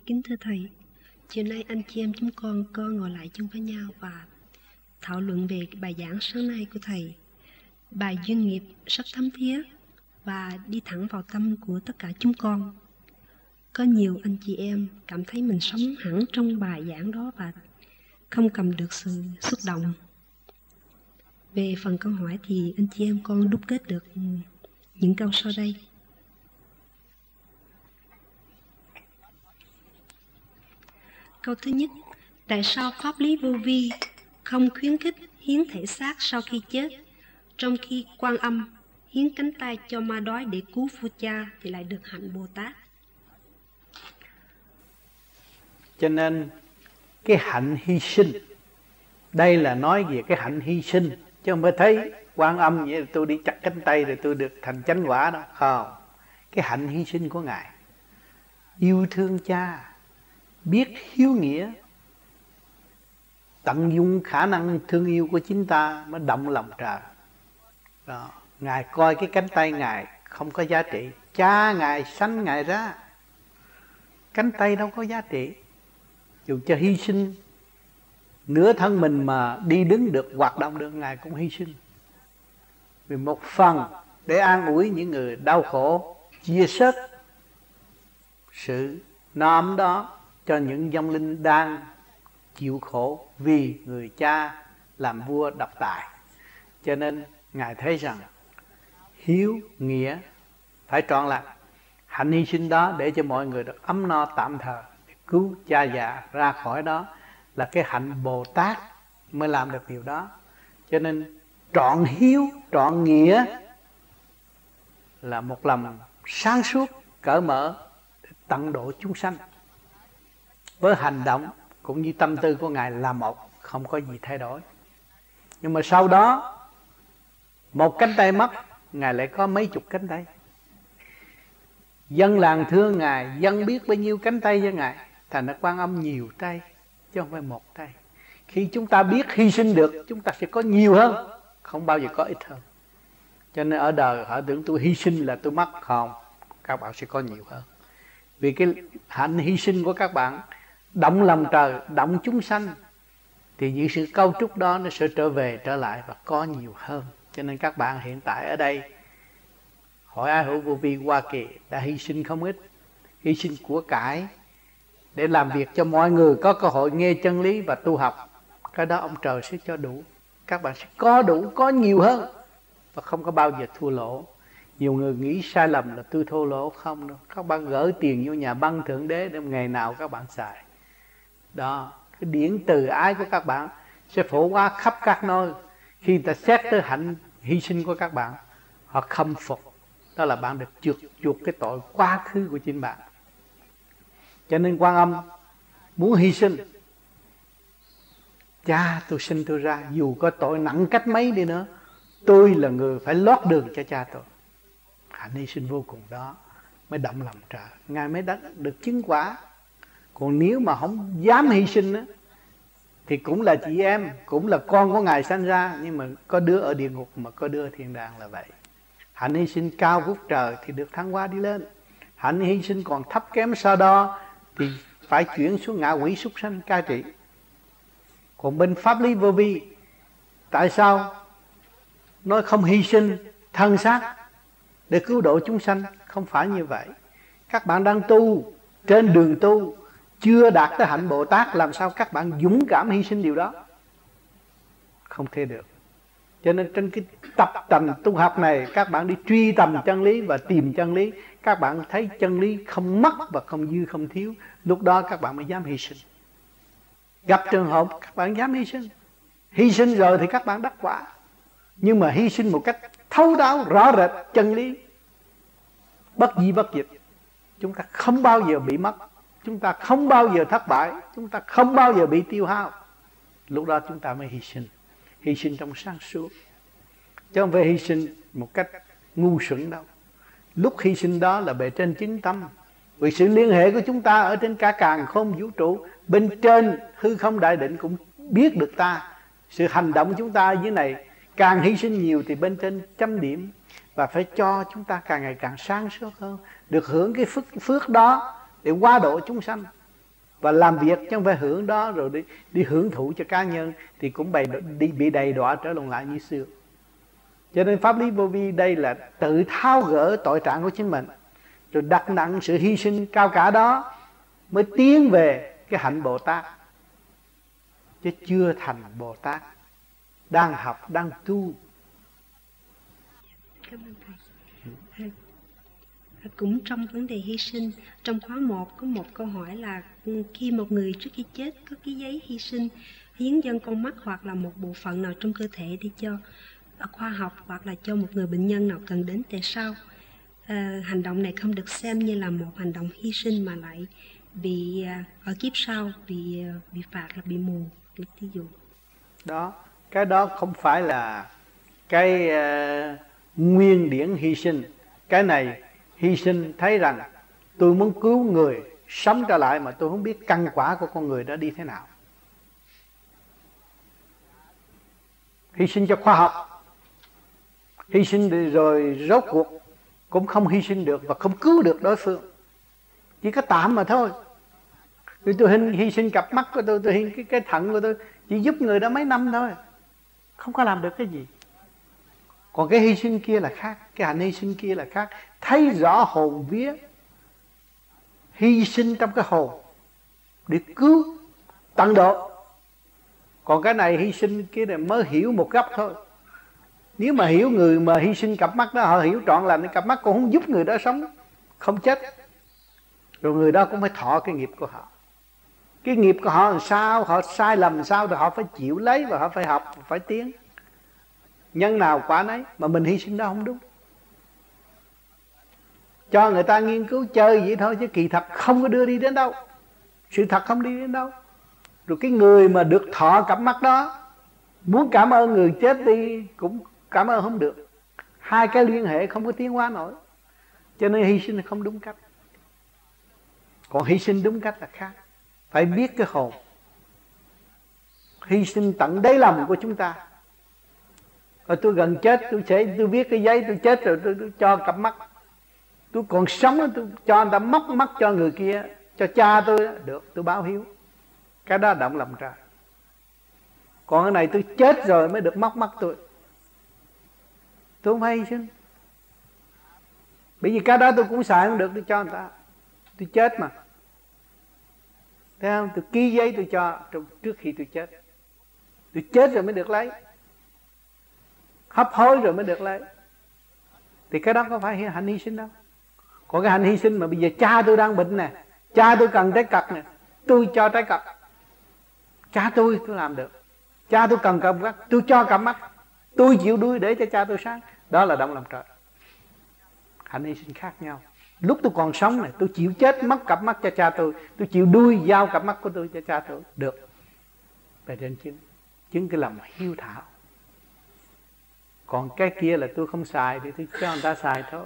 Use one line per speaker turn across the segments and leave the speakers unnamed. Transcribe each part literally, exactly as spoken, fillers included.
Kính thưa Thầy, chiều nay anh chị em chúng con có ngồi lại chung với nhau và thảo luận về bài giảng sáng nay của Thầy. Bài duyên nghiệp rất thấm thía và đi thẳng vào tâm của tất cả chúng con. Có nhiều anh chị em cảm thấy mình sống hẳn trong bài giảng đó và không cầm được sự xúc động. Về phần câu hỏi thì anh chị em con đúc kết được những câu sau đây. Câu thứ nhất, tại sao pháp lý vô vi không khuyến khích hiến thể xác sau khi chết, trong khi Quan Âm hiến cánh tay cho ma đói để cứu vua cha thì lại được hạnh Bồ Tát?
Cho nên cái hạnh hy sinh, đây là nói về cái hạnh hy sinh, chứ không phải thấy Quan Âm vậy là tôi đi chặt cánh tay rồi tôi được thành chánh quả đó. Không, cái hạnh hy sinh của Ngài, yêu thương cha, biết hiếu nghĩa, tận dụng khả năng thương yêu của chính ta mới động lòng trời đó. Ngài coi cái cánh tay Ngài không có giá trị, cha Ngài sanh Ngài ra, cánh tay đâu có giá trị, dù cho hy sinh nửa thân mình mà đi đứng được, hoạt động được, Ngài cũng hy sinh vì một phần để an ủi những người đau khổ, chia sớt sự no ấm đó cho những vong linh đang chịu khổ vì người cha làm vua độc tài. Cho nên Ngài thấy rằng hiếu nghĩa phải trọn lành, hạnh hy sinh đó để cho mọi người được ấm no tạm thời, cứu cha già ra khỏi đó là cái hạnh Bồ Tát mới làm được điều đó. Cho nên trọn hiếu, trọn nghĩa là một lòng sáng suốt, cởi mở để tận độ chúng sanh. Với hành động cũng như tâm tư của Ngài là một, không có gì thay đổi. Nhưng mà sau đó một cánh tay mất, Ngài lại có mấy chục cánh tay. Dân làng thương Ngài, dân biết bao nhiêu cánh tay cho Ngài, thành ra Quan Âm nhiều tay chứ không phải một tay. Khi chúng ta biết hy sinh được, chúng ta sẽ có nhiều hơn, không bao giờ có ít hơn. Cho nên ở đời họ tưởng tôi hy sinh là tôi mất. Không, các bạn sẽ có nhiều hơn. Vì cái hạnh hy sinh của các bạn động lòng trời, động chúng sanh, thì những sự cấu trúc đó nó sẽ trở về, trở lại và có nhiều hơn. Cho nên các bạn hiện tại ở đây, Hội Ái Hữu Vô Vi Hoa Kỳ đã hy sinh không ít, hy sinh của cải để làm việc cho mọi người có cơ hội nghe chân lý và tu học. Cái đó ông trời sẽ cho đủ, các bạn sẽ có đủ, có nhiều hơn và không có bao giờ thua lỗ. Nhiều người nghĩ sai lầm là tôi thua lỗ, không đâu. Các bạn gửi tiền vô nhà băng Thượng Đế để ngày nào các bạn xài. Đó, cái điển từ ái của các bạn sẽ phổ qua khắp các nơi. Khi ta xét tới hạnh hy sinh của các bạn, họ khâm phục, đó là bạn được chuộc chuộc cái tội quá khứ của chính bạn. Cho nên Quan Âm muốn hy sinh, cha tôi sinh tôi ra, dù có tội nặng cách mấy đi nữa, tôi là người phải lót đường cho cha tôi. Hạnh hy sinh vô cùng đó mới động lòng trời, Ngài mới được chứng quả. Còn nếu mà không dám hy sinh á, thì cũng là chị em, cũng là con của Ngài sanh ra, nhưng mà có đứa ở địa ngục mà có đứa ở thiên đàng là vậy. Hạnh hy sinh cao vút trời thì được thăng hoa đi lên, hạnh hy sinh còn thấp kém so đo thì phải chuyển xuống ngạ quỷ súc sanh cai trị. Còn bên pháp lý vô vi, tại sao nói không hy sinh thân xác để cứu độ chúng sanh? Không phải như vậy. Các bạn đang tu, trên đường tu, chưa đạt tới hạnh Bồ Tát, làm sao các bạn dũng cảm hy sinh điều đó? Không thể được. Cho nên trên cái tập tành tu học này, các bạn đi truy tầm chân lý và tìm chân lý, các bạn thấy chân lý không mất và không dư không thiếu, lúc đó các bạn mới dám hy sinh. Gặp trường hợp các bạn dám hy sinh, hy sinh rồi thì các bạn đắc quả. Nhưng mà hy sinh một cách thấu đáo, rõ rệt chân lý, bất di bất dịch, chúng ta không bao giờ bị mất, chúng ta không bao giờ thất bại, chúng ta không bao giờ bị tiêu hao. Lúc đó chúng ta mới hy sinh, hy sinh trong sáng suốt, chứ không phải hy sinh một cách ngu xuẩn đâu. Lúc hy sinh đó là bề trên chứng tâm, vì sự liên hệ của chúng ta ở trên cả càn khôn vũ trụ, bên trên hư không đại định cũng biết được ta. Sự hành động chúng ta dưới này càng hy sinh nhiều thì bên trên chấm điểm, và phải cho chúng ta càng ngày càng sáng suốt hơn, được hưởng cái phước, phước đó để qua độ chúng sanh. và làm việc chứ không phải hưởng đó rồi đi, đi hưởng thụ cho cá nhân, thì cũng bị, đi, bị đầy đọa trở lại như xưa. Cho nên pháp lý vô vi đây là tự tháo gỡ tội trạng của chính mình, rồi đặt nặng sự hy sinh cao cả đó mới tiến về cái hạnh Bồ Tát, chứ chưa thành Bồ Tát, đang học, đang tu.
Cảm ơn thầy. À, cũng trong vấn đề hy sinh, trong khóa một có một câu hỏi là khi một người trước khi chết có cái giấy hy sinh hiến dâng con mắt hoặc là một bộ phận nào trong cơ thể đi cho khoa học hoặc là cho một người bệnh nhân nào cần đến, tại sao à, hành động này không được xem như là một hành động hy sinh mà lại bị à, ở kiếp sau bị bị phạt là bị mù, ví dụ
đó? Cái đó không phải là cái uh, nguyên điển hy sinh. Cái này hy sinh thấy rằng tôi muốn cứu người sống trở lại mà tôi không biết căn quả của con người đó đi thế nào. Hy sinh cho khoa học, hy sinh rồi rốt cuộc cũng không hy sinh được và không cứu được đối phương, chỉ có tạm mà thôi. Tôi, tôi hy sinh cặp mắt của tôi, tôi hy sinh cái, cái thận của tôi, chỉ giúp người đó mấy năm thôi, không có làm được cái gì. Còn cái hy sinh kia là khác, cái hạnh hy sinh kia là khác, thấy rõ hồn vía, hy sinh trong cái hồn để cứu tận độ. Còn cái này hy sinh kia này mới hiểu một góc thôi. Nếu mà hiểu người mà hy sinh cặp mắt đó, họ hiểu trọn là cặp mắt cũng không giúp người đó sống, không chết, rồi người đó cũng phải thọ cái nghiệp của họ. Cái nghiệp của họ làm sao, họ sai lầm làm sao thì họ phải chịu lấy, và họ phải học, phải tiến. Nhân nào quả nấy, mà mình hy sinh đó không đúng. Cho người ta nghiên cứu chơi vậy thôi, chứ kỳ thật không có đưa đi đến đâu. Sự thật không đi đến đâu. Rồi cái người mà được thọ cặp mắt đó, muốn cảm ơn người chết đi cũng cảm ơn không được. Hai cái liên hệ không có tiến hóa nổi. Cho nên hy sinh không đúng cách. Còn hy sinh đúng cách là khác. Phải biết cái hồn, hy sinh tận đáy lòng của chúng ta. Rồi tôi gần chết, tôi sẽ tôi viết cái giấy tôi chết rồi tôi, tôi cho cặp mắt. Tôi còn sống tôi cho người ta móc mắt cho người kia, cho cha tôi được, tôi báo hiếu. Cái đó động lòng trời. Còn cái này tôi chết rồi mới được móc mắt tôi, tôi không phải hy sinh. Bởi vì cái đó tôi cũng xài không được, tôi cho người ta. Tôi chết mà, thấy không? Tôi ký giấy tôi cho trước khi tôi chết. Tôi chết rồi mới được lấy, hấp hối rồi mới được lấy. Thì cái đó có phải hạnh hy sinh đâu. Còn cái hạnh hy sinh mà bây giờ cha tôi đang bệnh nè, cha tôi cần trái cật nè, tôi cho trái cật. Cha tôi tôi làm được. Cha tôi cần cặp mắt, tôi cho cặp mắt. Tôi chịu đuôi để cho cha tôi sáng. Đó là động lòng trời. Hạnh hy sinh khác nhau. Lúc tôi còn sống này, tôi chịu chết mất cặp mắt cho cha tôi, tôi chịu đuôi giao cặp mắt của tôi cho cha tôi, được. Về trên chứng, chứng cái lòng hiếu thảo. Còn cái kia là tôi không xài thì tôi cho người ta xài thôi.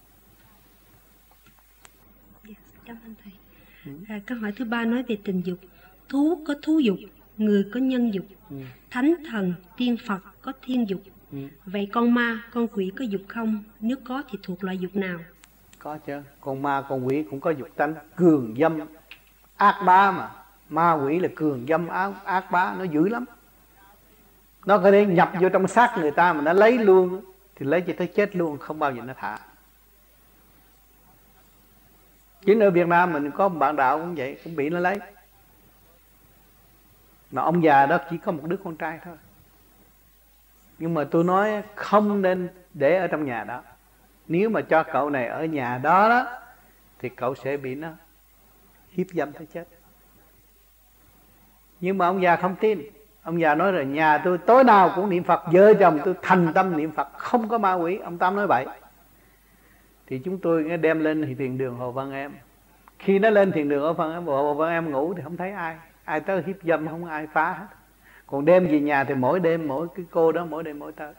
Yes, cảm ơn thầy. À, câu hỏi thứ ba nói về tình dục. Thú có thú dục, người có nhân dục, ừ. Thánh thần, tiên Phật có thiên dục. Ừ. Vậy con ma, con quỷ có dục không? Nếu có thì thuộc loại dục nào?
Có chứ, con ma con quỷ cũng có dục tánh, cường dâm ác bá mà. Ma quỷ là cường dâm ác, ác bá, nó dữ lắm. Nó có thể nhập vô trong xác người ta mà nó lấy luôn, thì lấy cho tới chết luôn, không bao giờ nó thả. Chính ở Việt Nam mình có một bạn đạo cũng vậy, cũng bị nó lấy. Mà ông già đó chỉ có một đứa con trai thôi. Nhưng mà tôi nói không nên để ở trong nhà đó. Nếu mà cho cậu này ở nhà đó, đó thì cậu sẽ bị nó hiếp dâm tới chết. Nhưng mà ông già không tin. Ông già nói rồi, nhà tôi tối nào cũng niệm Phật, vợ chồng tôi thành tâm niệm Phật, không có ma quỷ. Ông Tám nói bậy. Thì chúng tôi đem lên thì thiền đường Hồ Văn Em. Khi nó lên thiền đường Hồ Văn Em, Hồ Văn Em ngủ thì không thấy ai. Ai tới hiếp dâm không ai phá hết. Còn đem về nhà thì mỗi đêm mỗi cái cô đó mỗi đêm mỗi tới.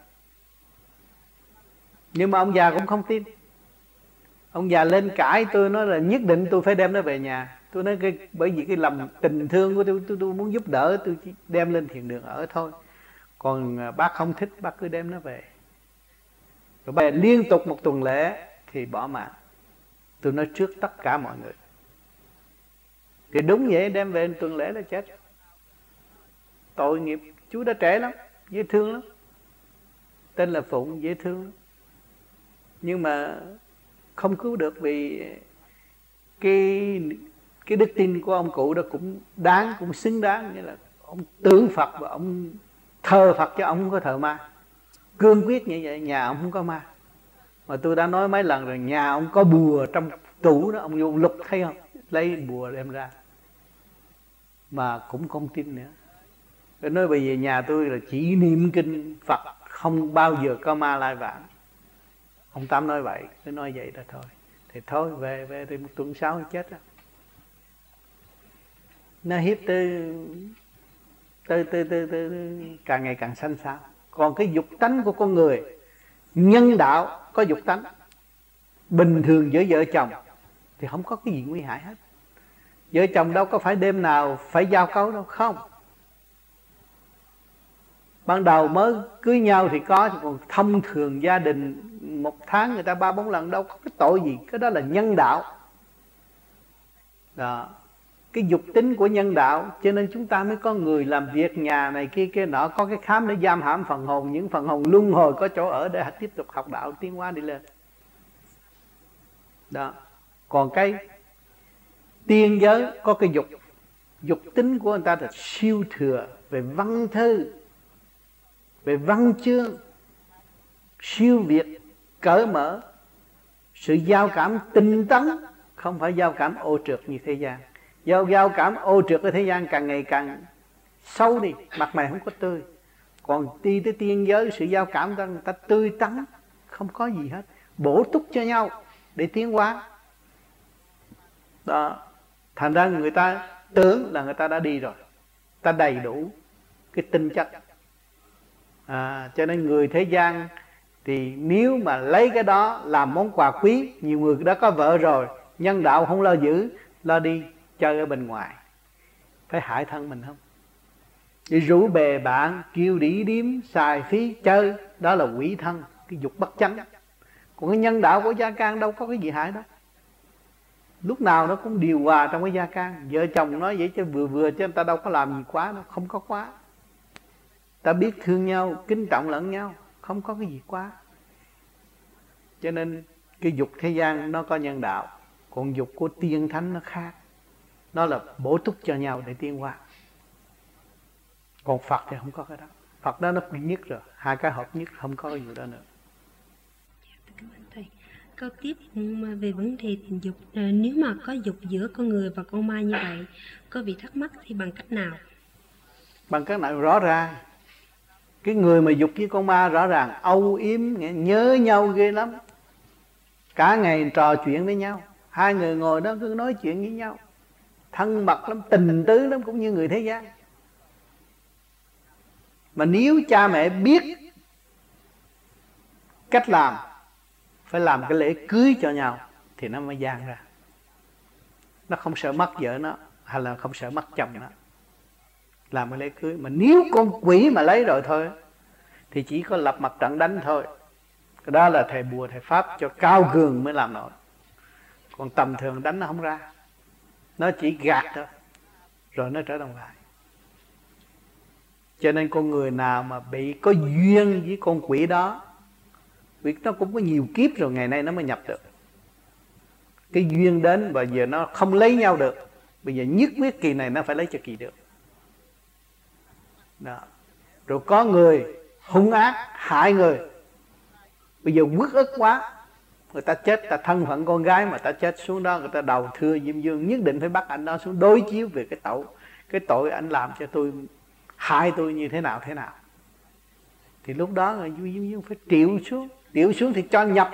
Nhưng mà ông già cũng không tin. Ông già lên cãi tôi, nói là nhất định tôi phải đem nó về nhà. Tôi nói cái, bởi vì cái lòng tình thương của tôi, tôi, tôi muốn giúp đỡ, tôi chỉ đem lên thiền đường ở thôi. Còn bác không thích, bác cứ đem nó về. Rồi bây giờ liên tục một tuần lễ thì bỏ mạng. Tôi nói trước tất cả mọi người. Thì đúng vậy, đem về tuần lễ là chết. Tội nghiệp. Chú đã trẻ lắm, dễ thương lắm, tên là Phụng, dễ thương lắm. Nhưng mà không cứu được, vì cái cái đức tin của ông cụ đó cũng đáng, cũng xứng đáng. Như là ông tưởng Phật và ông thờ Phật, chứ ông không có thờ ma. Cương quyết như vậy, nhà ông không có ma. Mà tôi đã nói mấy lần rồi, nhà ông có bùa trong tủ đó, ông vô lục thấy không, lấy bùa đem ra, mà cũng không tin nữa. Tôi nói bây giờ nhà tôi là chỉ niệm kinh Phật, không bao giờ có ma lai vãng. Ông Tám nói vậy, cứ nói vậy đó thôi. Thì thôi về về thì một tuần sau thì chết đó. Nó hiếp tới tới tới tới, tới càng ngày càng xanh xao. Còn cái dục tánh của con người, nhân đạo có dục tánh bình thường giữa vợ chồng thì không có cái gì nguy hại hết. Vợ chồng đâu có phải đêm nào phải giao cấu đâu, không. Ban đầu mới cưới nhau thì có, còn thông thường gia đình một tháng người ta ba bốn lần, đâu có cái tội gì. Cái đó là nhân đạo đó, cái dục tính của nhân đạo. Cho nên chúng ta mới có người làm việc nhà này kia kia nọ, có cái khám để giam hãm phần hồn. Những phần hồn luân hồi có chỗ ở để tiếp tục học đạo tiến hóa đi lên đó. Còn cái tiên giới có cái dục, dục tính của người ta là siêu thừa về văn thư, về văn chương, siêu việt, cởi mở, sự giao cảm tinh tấn, không phải giao cảm ô trượt như thế gian. Giao giao cảm ô trượt ở thế gian càng ngày càng sâu đi, mặt mày không có tươi. Còn đi tới tiên giới, sự giao cảm người ta tươi tắn, không có gì hết, bổ túc cho nhau để tiến hóa đó. Thành ra người ta tưởng là người ta đã đi rồi, ta đầy đủ cái tinh chất à, cho nên người thế gian thì nếu mà lấy cái đó làm món quà quý, nhiều người đã có vợ rồi, nhân đạo không lo giữ, lo đi chơi ở bên ngoài, phải hại thân mình không? Đi rủ bè bạn kêu đĩ điếm xài phí chơi, đó là quỷ thân, cái dục bất chánh. Còn cái nhân đạo của gia can đâu có cái gì hại đâu, lúc nào nó cũng điều hòa trong cái gia can. Vợ chồng nói vậy chứ vừa vừa, chứ người ta đâu có làm gì quá đâu, không có quá. Ta biết thương nhau, kính trọng lẫn nhau, không có cái gì quá. Cho nên cái dục thế gian nó có nhân đạo, còn dục của tiên thánh nó khác, nó là bổ túc cho nhau để tiến hóa. Còn Phật thì không có cái đó, Phật đó nó nhất rồi, hai cái hợp nhất, không có cái gì đó nữa.
Cảm ơn thầy. Câu tiếp về vấn đề tình dục, à, nếu mà có dục giữa con người và con ma như vậy, có vị thắc mắc thì bằng cách nào?
Bằng cách nào rõ ràng. Cái người mà dục với con ma rõ ràng âu yếm, nhớ nhau ghê lắm, cả ngày trò chuyện với nhau, hai người ngồi đó cứ nói chuyện với nhau, thân mật lắm, tình tứ lắm, cũng như người thế gian. Mà nếu cha mẹ biết cách làm, phải làm cái lễ cưới cho nhau, thì nó mới gian ra. Nó không sợ mất vợ nó, hay là không sợ mất chồng nó, làm cái lễ cưới. Mà nếu con quỷ mà lấy rồi thôi, thì chỉ có lập mặt trận đánh thôi. Cái đó là thầy bùa thầy pháp cho cao cường mới làm nổi, còn tầm thường đánh nó không ra, nó chỉ gạt thôi, rồi nó trở đồng lại. Cho nên con người nào mà bị có duyên với con quỷ đó, vì nó cũng có nhiều kiếp rồi, ngày nay nó mới nhập được. Cái duyên đến và giờ nó không lấy nhau được, bây giờ nhất quyết kỳ này nó phải lấy cho kỳ được đó. Rồi có người hung ác hại người, bây giờ uất ức quá, người ta chết, ta thân phận con gái mà ta chết xuống đó, người ta đầu thưa Diêm Dương, nhất định phải bắt anh đó xuống đối chiếu về cái tội, cái tội anh làm cho tôi, hại tôi như thế nào thế nào. Thì lúc đó người Diêm Dương phải triệu xuống, triệu xuống thì cho nhập,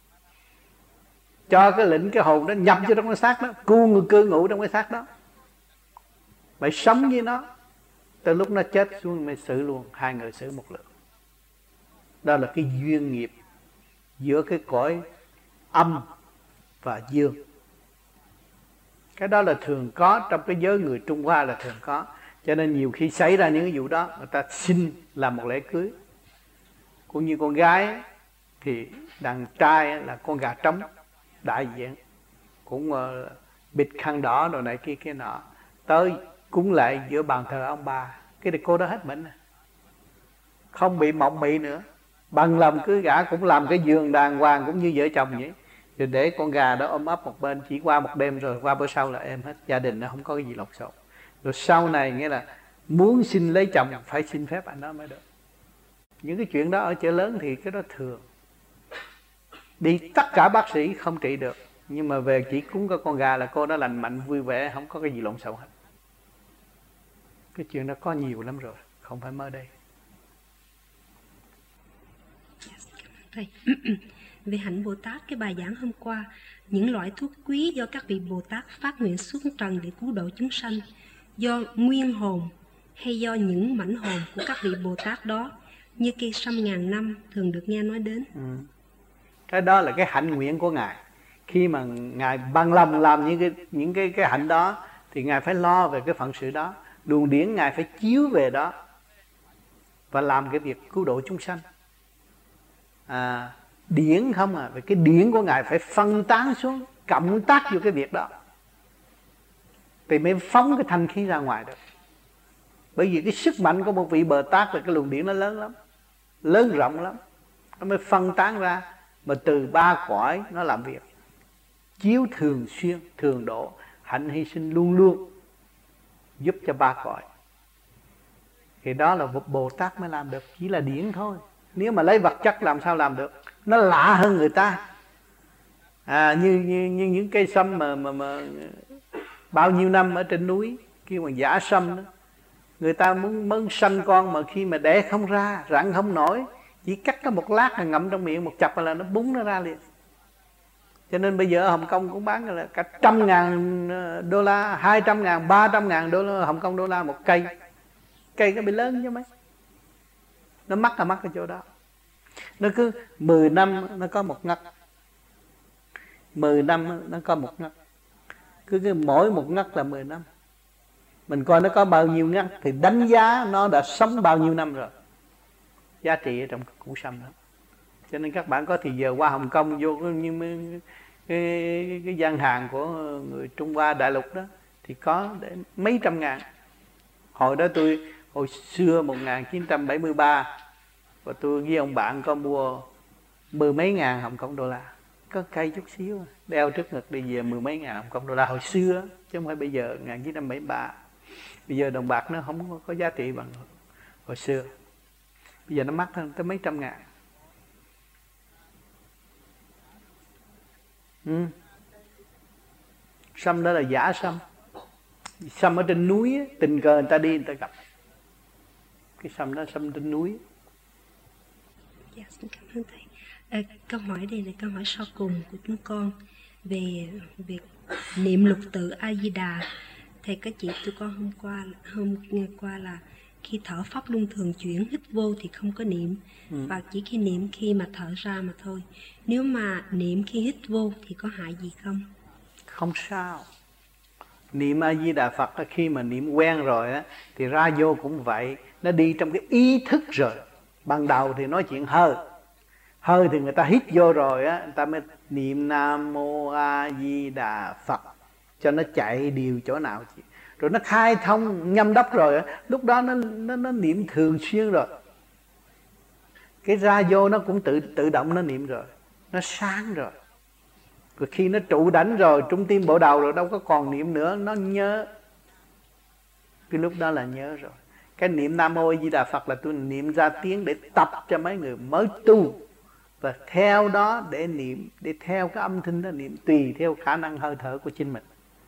cho cái lệnh cái hồn đó nhập vô trong cái xác đó, cu người cư ngụ trong cái xác đó, phải sống với nó. Từ lúc nó chết xuống mới xử luôn, hai người xử một lượt. Đó là cái duyên nghiệp giữa cái cõi âm và dương. Cái đó là thường có trong cái giới người Trung Hoa, là thường có. Cho nên nhiều khi xảy ra những cái vụ đó, người ta xin làm một lễ cưới. Cũng như con gái thì đàn trai là con gà trống đại diện, cũng bịt khăn đỏ đồ này kia kia nọ, tới cúng lạy giữa bàn thờ ông bà. Cái này cô đó hết bệnh, không bị mộng mị nữa. Bằng lòng cứ gã cũng làm cái giường đàng hoàng cũng như vợ chồng vậy. Rồi để con gà đó ôm ấp một bên, chỉ qua một đêm rồi qua bữa sau là êm hết. Gia đình nó không có cái gì lộn xộn. Rồi sau này nghĩa là muốn xin lấy chồng phải xin phép anh đó mới được. Những cái chuyện đó ở chợ lớn thì cái đó thường. Đi tất cả bác sĩ không trị được, nhưng mà về chỉ cúng cái con gà là cô đó lành mạnh vui vẻ, không có cái gì lộn xộn hết. Cái chuyện đó có nhiều lắm rồi, không phải mới đây.
Thầy, về hạnh Bồ Tát, cái bài giảng hôm qua, những loại thuốc quý do các vị Bồ Tát phát nguyện xuống trần để cứu độ chúng sanh, do nguyên hồn hay do những mảnh hồn của các vị Bồ Tát đó, như cây sâm ngàn năm thường được nghe nói đến.
Ừ. Cái đó là cái hạnh nguyện của Ngài. Khi mà Ngài bằng lòng làm những cái những cái cái hạnh đó thì Ngài phải lo về cái phận sự đó. Luồng điển Ngài phải chiếu về đó và làm cái việc cứu độ chúng sanh. À, điển không à, về cái điển của Ngài phải phân tán xuống, cộng tác vô cái việc đó thì mới phóng cái thanh khí ra ngoài được. Bởi vì cái sức mạnh của một vị Bồ Tát là cái luồng điển nó lớn lắm, lớn rộng lắm, nó mới phân tán ra. Mà từ ba cõi nó làm việc, chiếu thường xuyên, thường độ, hạnh hy sinh luôn luôn giúp cho ba cõi. Thì đó là một Bồ Tát mới làm được, chỉ là điển thôi. Nếu mà lấy vật chất làm sao làm được? Nó lạ hơn người ta. À, như, như, như những cây sâm mà, mà, mà bao nhiêu năm ở trên núi kêu bằng giả sâm đó. Người ta muốn, muốn sanh con mà khi mà đẻ không ra, rặn không nổi, chỉ cắt có một lát là ngậm trong miệng, một chập là nó búng nó ra liền. Cho nên bây giờ ở Hồng Kông cũng bán là cả trăm ngàn đô la, hai trăm ngàn, ba trăm ngàn đô la, Hồng Kông đô la một cây. Cây nó bị lớn chứ mấy. Nó mắc là mắc ở chỗ đó. Nó cứ mười năm nó có một ngắt, mười năm nó có một ngắt. Cứ, cứ mỗi một ngắt là mười năm. Mình coi nó có bao nhiêu ngắt thì đánh giá nó đã sống bao nhiêu năm rồi. Giá trị ở trong củ sâm đó. Cho nên các bạn có thì giờ qua Hồng Kông vô cái, cái, cái, cái gian hàng của người Trung Hoa đại lục đó thì có đến mấy trăm ngàn. Hồi đó tôi, hồi xưa một nghìn chín trăm bảy mươi ba, và tôi với ông bạn có mua mười mấy ngàn Hồng Kông đô la. Có cây chút xíu, đeo trước ngực đi về mười mấy ngàn Hồng Kông đô la hồi xưa, chứ không phải bây giờ. Một nghìn chín trăm bảy mươi ba bây giờ đồng bạc nó không có giá trị bằng hồi xưa. Bây giờ nó mắc hơn tới mấy trăm ngàn. Ừ. Sâm đó là giả sâm. Sâm ở trên núi, tình cờ người ta đi người ta gặp. Cái sâm đó sâm trên núi.
Dạ, xin cảm ơn thầy. À, câu hỏi đây là câu hỏi sau cùng của chúng con về việc niệm lục tự A Di Đà. Thầy có chỉ tụi con hôm qua hôm qua là khi thở pháp luân thường chuyển, hít vô thì không có niệm, ừ. và chỉ khi niệm khi mà thở ra mà thôi. Nếu mà niệm khi hít vô thì có hại gì không?
Không sao. Niệm A Di Đà Phật khi mà niệm quen rồi á thì ra vô cũng vậy, nó đi trong cái ý thức rồi. Ban đầu thì nói chuyện hơi, hơi thì người ta hít vô rồi á, người ta mới niệm Nam Mô A Di Đà Phật cho nó chạy điều chỗ nào chị. Rồi nó khai thông nhâm đốc rồi á, lúc đó nó, nó nó niệm thường xuyên rồi. Cái ra vô nó cũng tự tự động nó niệm rồi, nó sáng rồi. Rồi khi nó trụ đảnh rồi, trung tim bộ đầu rồi, đâu có còn niệm nữa, nó nhớ. Cái lúc đó là nhớ rồi. Cái niệm Nam Mô A Di Đà Phật là tôi niệm ra tiếng để tập cho mấy người mới tu, và theo đó để niệm, để theo cái âm thanh đó niệm tùy theo khả năng hơi thở của chính mình.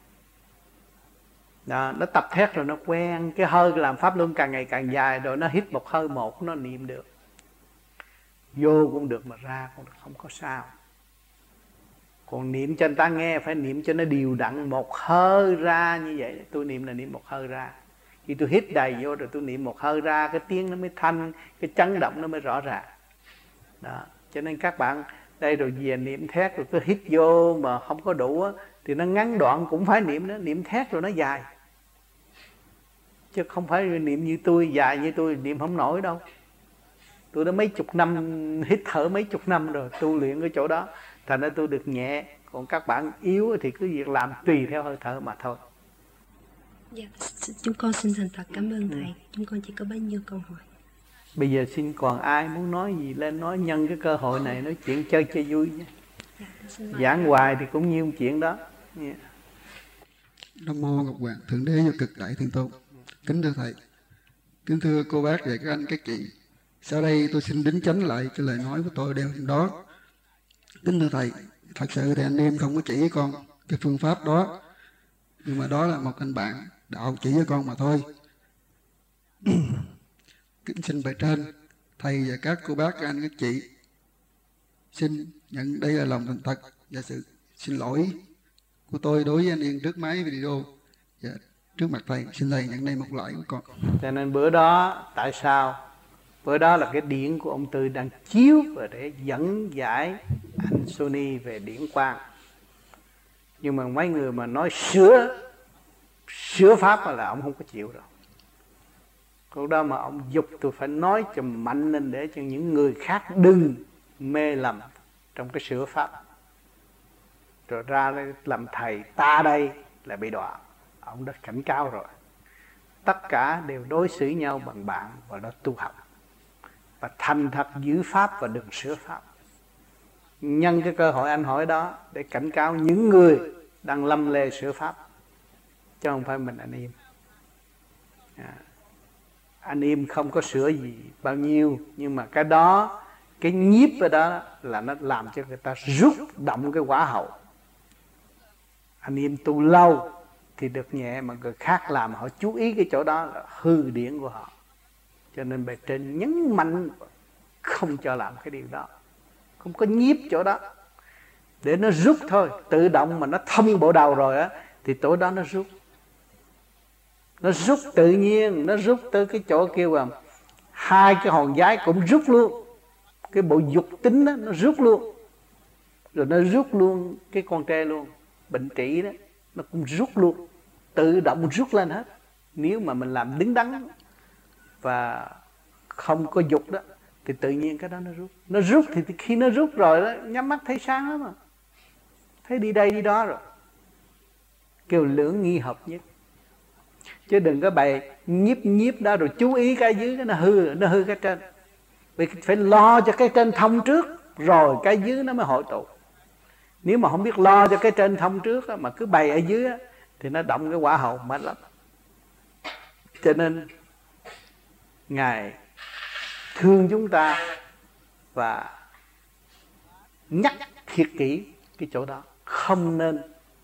Đó, nó tập thét rồi nó quen. Cái hơi làm pháp luân càng ngày càng dài, rồi nó hít một hơi một nó niệm được. Vô cũng được mà ra cũng được, không có sao. Còn niệm cho người ta nghe phải niệm cho nó đều đặn, một hơi ra như vậy. Tôi niệm là niệm một hơi ra. Khi tôi hít đầy vô rồi tôi niệm một hơi ra, cái tiếng nó mới thanh, cái chấn động nó mới rõ ràng. Đó. Cho nên các bạn đây rồi về niệm thét rồi cứ hít vô mà không có đủ á, thì nó ngắn đoạn cũng phải niệm nữa. Niệm thét rồi nó dài, chứ không phải niệm như tôi, dài như tôi niệm không nổi đâu. Tôi đã mấy chục năm hít thở, mấy chục năm rồi tu luyện cái chỗ đó, thành ra tôi được nhẹ. Còn các bạn yếu thì cứ việc làm tùy theo hơi thở mà thôi.
Dạ, chúng con xin thành thật cảm ơn Thầy. Chúng con chỉ có bấy nhiêu câu hỏi.
Bây giờ xin còn ai muốn nói gì lên nói, nhân cái cơ hội này nói chuyện chơi chơi vui nhé.
Dạ,
giảng hoài thì cũng nhiều chuyện đó. Yeah.
Nam mô Ngọc Hoàng Thượng Đế Vô Cực Đại Thiên Tôn. Kính thưa Thầy, kính thưa cô bác và các anh các chị, sau đây tôi xin đính chánh lại cái lời nói của tôi đeo trên đó. Kính thưa Thầy, thật sự thì anh em không có chỉ với con cái phương pháp đó, nhưng mà đó là một anh bạn đạo chỉ với con mà thôi. Kính xin bề trên, Thầy và các cô bác, các anh các chị, xin nhận đây là lòng thành thật và sự xin lỗi của tôi đối với anh em trước máy video và trước mặt Thầy. Xin Thầy nhận đây một lỗi của con.
Cho nên bữa đó tại sao bữa đó là cái điển của ông Tư đang chiếu và để dẫn giải anh Sony về điển quang, nhưng mà mấy người mà nói sửa sửa pháp là ông không có chịu đâu. Lúc đó mà ông dục tôi phải nói cho mạnh lên để cho những người khác đừng mê lầm trong cái sửa pháp, rồi ra đây làm thầy ta đây là bị đọa. Ông đã cảnh cáo rồi, tất cả đều đối xử nhau bằng bạn và nó tu học và thành thật giữ pháp và đừng sửa pháp. Nhân cái cơ hội anh hỏi đó để cảnh cáo những người đang lâm lê sửa pháp, chứ không phải mình anh em. À, anh em không có sửa gì bao nhiêu, nhưng mà cái đó, cái nhiếp ở đó là nó làm cho người ta rút động cái quả hậu. Anh em tu lâu thì được nhẹ, mà người khác làm họ chú ý cái chỗ đó là hư điển của họ. Cho nên bề trên nhấn mạnh không cho làm cái điều đó, không có nhiếp chỗ đó, để nó rút thôi. Tự động mà nó thông bộ đầu rồi á thì chỗ đó nó rút. Nó rút tự nhiên, nó rút tới cái chỗ kêu là hai cái hòn giái cũng rút luôn. Cái bộ dục tính đó nó rút luôn. Rồi nó rút luôn cái con tre luôn. Bệnh trị đó nó cũng rút luôn, tự động rút lên hết. Nếu mà mình làm đứng đắn và không có dục đó thì tự nhiên cái đó nó rút. Nó rút thì khi nó rút rồi đó, nhắm mắt thấy sáng lắm mà, thấy đi đây đi đó rồi. Kêu lưỡng nghi hợp nhất. Chứ đừng có bày nhiếp nhiếp đó rồi chú ý cái dưới, cái nó hư, nó hư cái trên. Vì phải lo cho cái trên thông trước, rồi cái dưới nó mới hội tụ. Nếu mà không biết lo cho cái trên thông trước á, mà cứ bày ở dưới á, thì nó động cái quả hậu mệt lắm. Cho nên Ngài thương chúng ta và nhắc thiệt kỹ cái chỗ đó. Không nên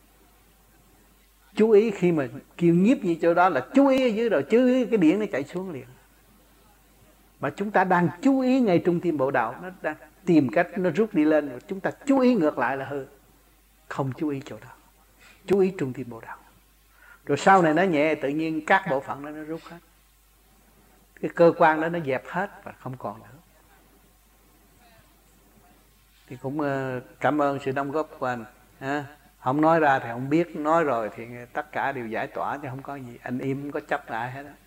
chú ý khi mà kêu nhiếp như chỗ đó là chú ý ở dưới rồi, chứ cái điển nó chạy xuống liền. Mà chúng ta đang chú ý ngay trung tim bộ đạo, nó đang tìm cách nó rút đi lên, rồi chúng ta chú ý ngược lại là hư. Không chú ý chỗ đó, chú ý trung tim bộ đạo. Rồi sau này nó nhẹ, tự nhiên các bộ phận đó nó rút hết. Cái cơ quan đó nó dẹp hết và không còn nữa. Thì cũng cảm ơn sự đóng góp của anh. Ha? Không nói ra thì không biết, nói rồi thì tất cả đều giải tỏa, chứ không có gì. Anh im không có chấp lại hết đó.